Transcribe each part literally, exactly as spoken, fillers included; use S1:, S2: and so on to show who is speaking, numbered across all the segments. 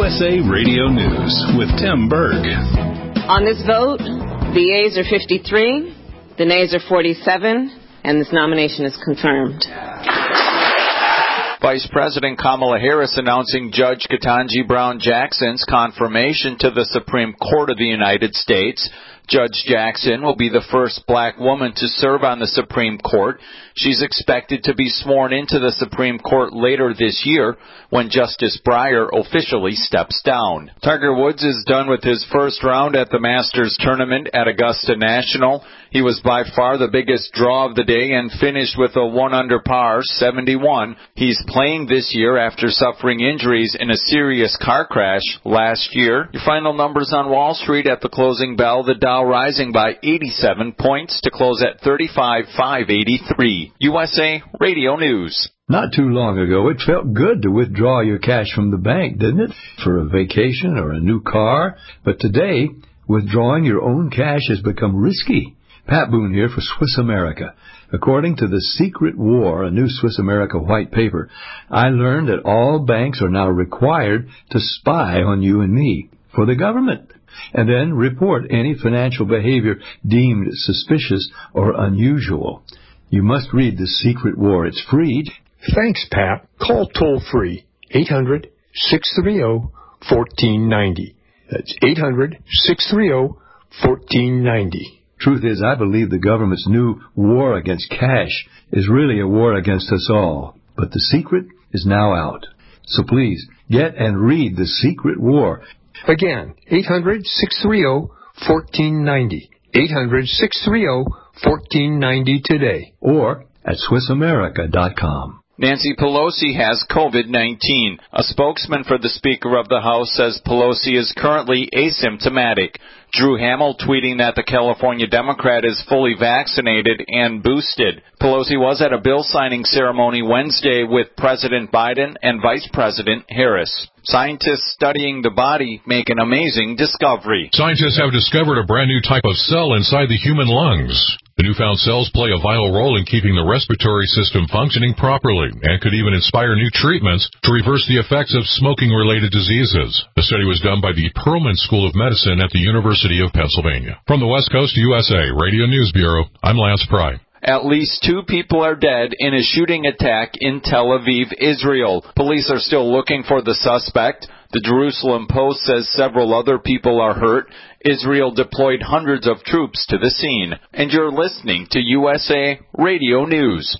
S1: S A Radio News with Tim Berg.
S2: On this vote, the yeas are fifty-three, the nays are forty-seven, and this nomination is confirmed.
S3: Vice President Kamala Harris announcing Judge Ketanji Brown Jackson's confirmation to the Supreme Court of the United States. Judge Jackson will be the first black woman to serve on the Supreme Court. She's expected to be sworn into the Supreme Court later this year when Justice Breyer officially steps down. Tiger Woods is done with his first round at the Masters tournament at Augusta National. He was by far the biggest draw of the day and finished with a one under par, seventy-one. He's playing this year after suffering injuries in a serious car crash last year. Your final numbers on Wall Street at the closing bell, the Dow rising by eighty-seven points to close at thirty-five thousand five hundred eighty-three. U S A Radio News.
S4: Not too long ago, it felt good to withdraw your cash from the bank, didn't it? For a vacation or a new car. But today, withdrawing your own cash has become risky. Pat Boone here for Swiss America. According to The Secret War, a new Swiss America white paper, I learned that all banks are now required to spy on you and me for the government, and then report any financial behavior deemed suspicious or unusual. You must read The Secret War. It's free.
S5: Thanks, Pat. Call toll-free eight hundred, six three zero, one four nine zero. That's eight hundred, six three zero, one four nine zero.
S4: Truth is, I believe the government's new war against cash is really a war against us all. But the secret is now out. So please, get and read The Secret War.
S5: Again, eight hundred, six three zero, one four nine zero. eight hundred, six three zero, one four nine zero today.
S4: Or at Swiss America dot com.
S3: Nancy Pelosi has COVID nineteen. A spokesman for the Speaker of the House says Pelosi is currently asymptomatic. Drew Hamill tweeting that the California Democrat is fully vaccinated and boosted. Pelosi was at a bill signing ceremony Wednesday with President Biden and Vice President Harris. Scientists studying the body make an amazing discovery.
S6: Scientists have discovered a brand new type of cell inside the human lungs. The newfound cells play a vital role in keeping the respiratory system functioning properly and could even inspire new treatments to reverse the effects of smoking-related diseases. The study was done by the Perelman School of Medicine at the University of Pennsylvania. From the West Coast U S A Radio News Bureau, I'm Lance Pry.
S3: At least two people are dead in a shooting attack in Tel Aviv, Israel. Police are still looking for the suspect. The Jerusalem Post says several other people are hurt. Israel deployed hundreds of troops to the scene. And you're listening to U S A Radio News.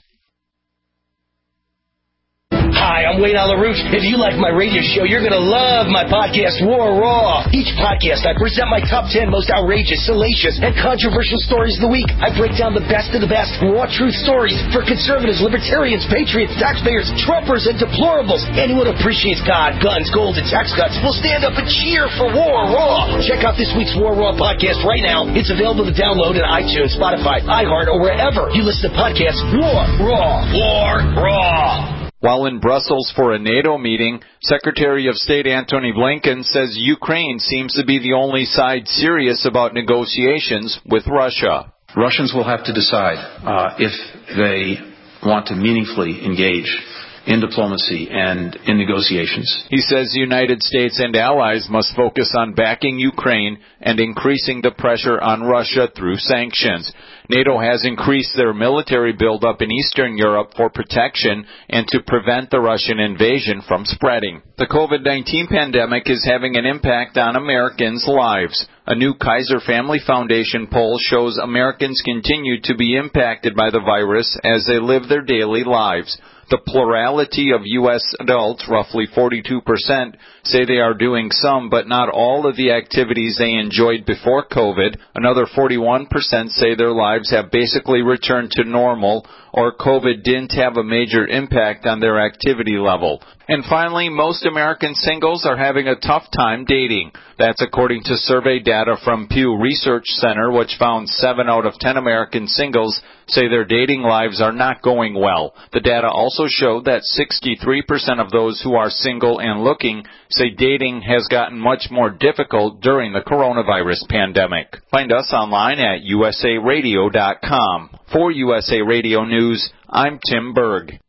S7: Hi, I'm Wayne Alarouche. If you like my radio show, you're going to love my podcast, War Raw. Each podcast, I present my top ten most outrageous, salacious, and controversial stories of the week. I break down the best of the best raw truth stories for conservatives, libertarians, patriots, taxpayers, Trumpers, and deplorables. Anyone who appreciates God, guns, gold, and tax cuts will stand up and cheer for War Raw. Check out this week's War Raw podcast right now. It's available to download in iTunes, Spotify, iHeart, or wherever you listen to podcasts. War Raw. War Raw.
S3: While in Brussels for a NATO meeting, Secretary of State Antony Blinken says Ukraine seems to be the only side serious about negotiations with Russia.
S8: Russians will have to decide uh, if they want to meaningfully engage in diplomacy and in negotiations.
S3: He says the United States and allies must focus on backing Ukraine and increasing the pressure on Russia through sanctions. NATO has increased their military buildup in Eastern Europe for protection and to prevent the Russian invasion from spreading. The COVID nineteen pandemic is having an impact on Americans' lives. A new Kaiser Family Foundation poll shows Americans continue to be impacted by the virus as they live their daily lives. The plurality of U S adults, roughly forty-two percent, say they are doing some but not all of the activities they enjoyed before COVID. Another forty-one percent say their lives have basically returned to normal or COVID didn't have a major impact on their activity level. And finally, most American singles are having a tough time dating. That's according to survey data from Pew Research Center, which found seven out of ten American singles say their dating lives are not going well. The data also showed that sixty-three percent of those who are single and looking say dating has gotten much more difficult during the coronavirus pandemic. Find us online at U S A radio dot com. For U S A Radio News, I'm Tim Berg.